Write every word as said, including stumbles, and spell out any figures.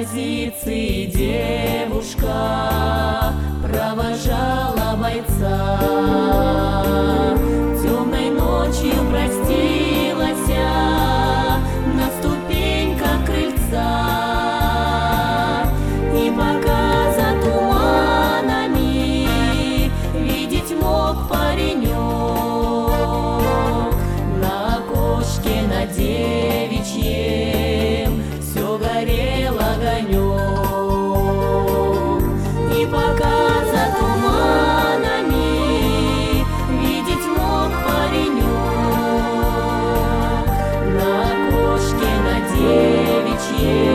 позиции девушка провожала бойца. Темной ночью простилась на ступеньках крыльца, и пока за туманами видеть мог паренек, на окошке на девичьем все горел огонек. И пока за туманами видеть мог паренек, на окошке на девичьем